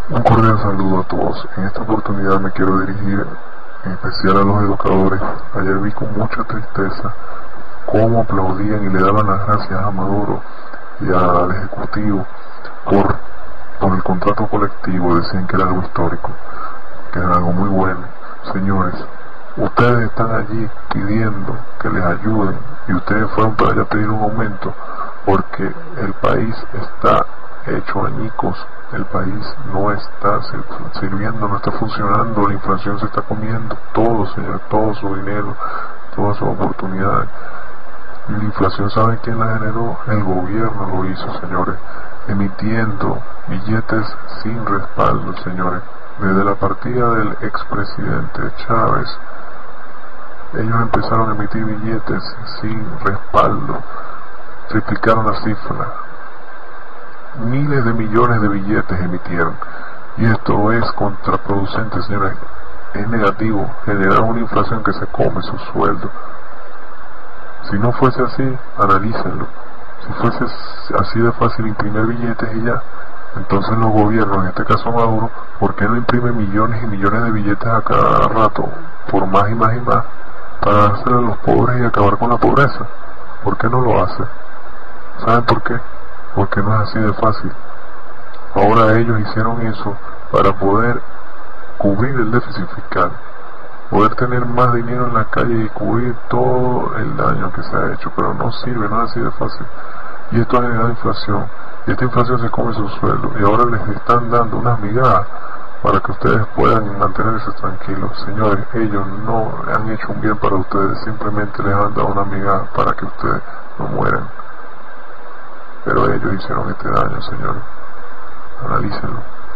Un cordial saludo a todos. En esta oportunidad me quiero dirigir en especial a los educadores. Ayer vi con mucha tristeza cómo aplaudían y le daban las gracias a Maduro y al Ejecutivo por el contrato colectivo. Decían que era algo histórico, que era algo muy bueno. Señores, ustedes están allí pidiendo que les ayuden y ustedes fueron para allá a pedir un aumento porque el país está hecho añicos. El país no está sirviendo, no está funcionando, la inflación se está comiendo todo, señor, todo su dinero, todas sus oportunidades. Y la inflación, ¿saben quién la generó? El gobierno lo hizo, señores, emitiendo billetes sin respaldo, señores. Desde la partida del expresidente Chávez, ellos empezaron a emitir billetes sin respaldo, triplicaron la cifra. Miles de millones de billetes emitieron y esto es contraproducente, señores. Es negativo, generar una inflación que se come su sueldo. Si no fuese así, analícenlo. Si fuese así de fácil imprimir billetes y ya, entonces los gobiernos, en este caso Maduro, ¿por qué no imprime millones y millones de billetes a cada rato, por más y más y más, para dárselo a los pobres y acabar con la pobreza? ¿Por qué no lo hace? ¿Saben por qué? Porque no es así de fácil. Ahora ellos hicieron eso para poder cubrir el déficit fiscal, poder tener más dinero en la calle y cubrir todo el daño que se ha hecho, pero no sirve, no es así de fácil. Y esto ha generado inflación, y esta inflación se come su sueldo, y ahora les están dando unas migajas para que ustedes puedan mantenerse tranquilos. Señores, ellos no han hecho un bien para ustedes, simplemente les han dado una migaja para que ustedes no mueran. Pero ellos hicieron este daño, señores. Analícenlo.